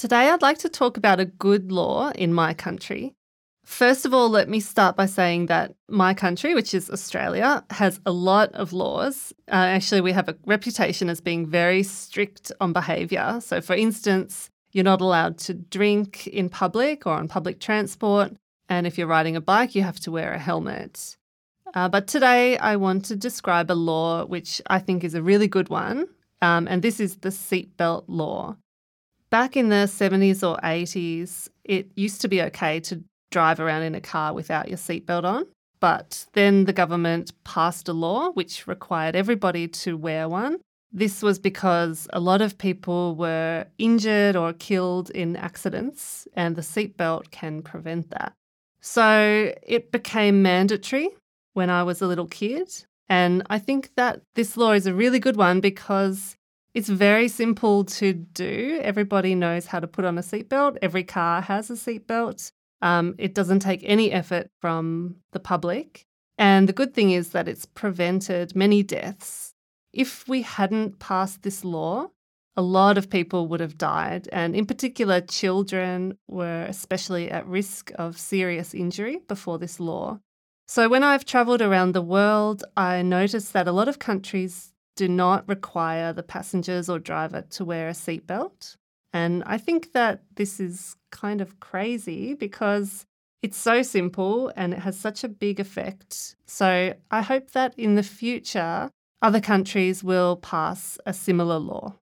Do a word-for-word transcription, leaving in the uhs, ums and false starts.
Today, I'd like to talk about a good law in my country. First of all, let me start by saying that my country, which is Australia, has a lot of laws. Uh, actually, we have a reputation as being very strict on behaviour. So, for instance, you're not allowed to drink in public or on public transport. And if you're riding a bike, you have to wear a helmet. Uh, but today, I want to describe a law which I think is a really good one. Um, and this is the seatbelt law. Back in the seventies or eighties, it used to be okay to drive around in a car without your seatbelt on. But then the government passed a law which required everybody to wear one. This was because a lot of people were injured or killed in accidents, and the seatbelt can prevent that. So it became mandatory when I was a little kid. And I think that this law is a really good one because it's very simple to do. Everybody knows how to put on a seatbelt. Every car has a seatbelt. Um, it doesn't take any effort from the public. And the good thing is that it's prevented many deaths. If we hadn't passed this law, a lot of people would have died. And in particular, children were especially at risk of serious injury before this law. So when I've travelled around the world, I noticed that a lot of countries do not require the passengers or driver to wear a seatbelt. And I think that this is kind of crazy because it's so simple and it has such a big effect. So I hope that in the future, other countries will pass a similar law.